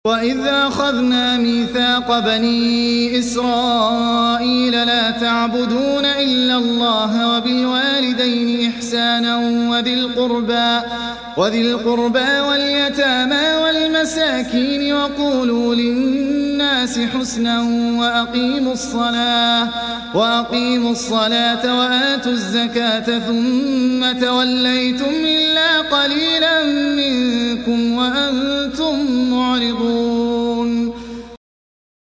وَإِذْ أَخَذْنَا مِيثَاقَ بَنِي إِسْرَائِيلَ لَا تَعْبُدُونَ إِلَّا اللَّهَ وَبِالْوَالِدَيْنِ إِحْسَانًا وَذِي الْقُرْبَىٰ وَالْيَتَامَىٰ وَالْمَسَاكِينِ وَقُولُوا لِلنَّاسِ حُسْنًا وَأَقِيمُوا الصَّلَاةَ وَآتُوا الزَّكَاةَ ثُمَّ تَوَلَّيْتُمْ إِلَّا قَلِيلًا مِّنكُمْ وَأَنتُم مُّعْرِضُونَ